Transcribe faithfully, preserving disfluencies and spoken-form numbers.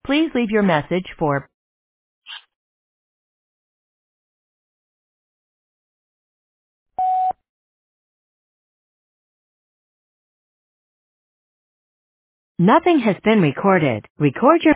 Please leave your message for Nothing has been recorded. Record your